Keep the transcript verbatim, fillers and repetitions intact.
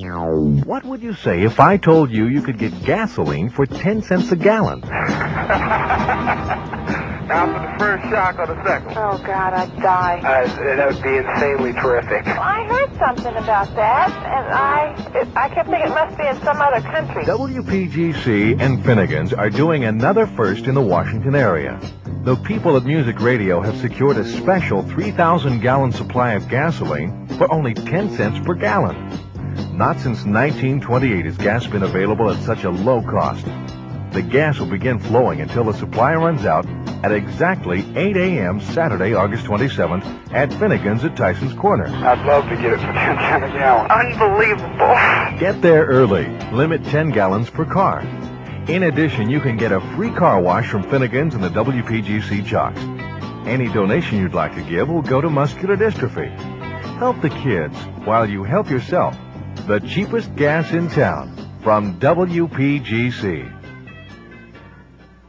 What would you say if I told you you could get gasoline for ten cents a gallon? After the first shock or the second? Oh, God, I'd die. Uh, that would be insanely terrific. Well, I heard something about that, and I it, I kept thinking it must be in some other country. W P G C and Finnegan's are doing another first in the Washington area. The people at Music Radio have secured a special three thousand gallon supply of gasoline for only ten cents per gallon. Not since nineteen twenty-eight has gas been available at such a low cost. The gas will begin flowing until the supply runs out at exactly eight a m Saturday, August twenty-seventh at Finnegan's at Tyson's Corner. I'd love to get it for ten cents a gallon. Unbelievable. Get there early. Limit ten gallons per car. In addition, you can get a free car wash from Finnegan's and the W P G C Chalks. Any donation you'd like to give will go to muscular dystrophy. Help the kids while you help yourself. The cheapest gas in town from W P G C.